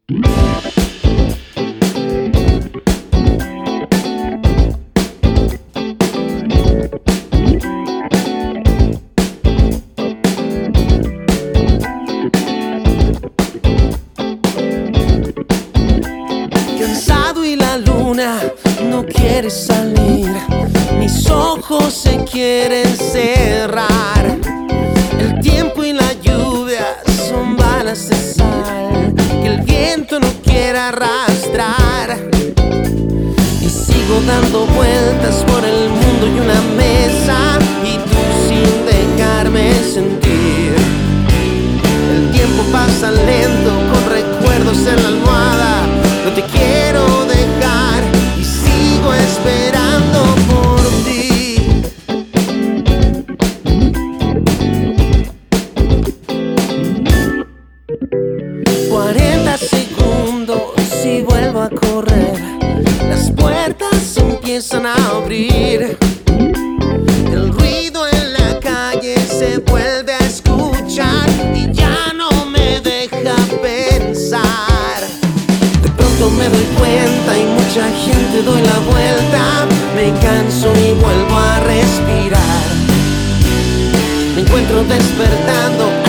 Cansado y la luna no quiere salir, mis ojos se quieren cerrar. El tiempo y la lluvia son balas de sal que el viento no quiere arrastrar. Y sigo dando vueltas por el mundo y una mesa, y tú sin dejarme sentir. El tiempo pasa lento con recuerdos en la almohada. No te quiero dejar y sigo esperando por ti. 40 segundos y vuelvo a correr. Las puertas se empiezan a abrir. El ruido en la calle se vuelve a escuchar y ya no me deja pensar. Me doy cuenta y mucha gente doy la vuelta. Me canso y vuelvo a respirar. Me encuentro despertando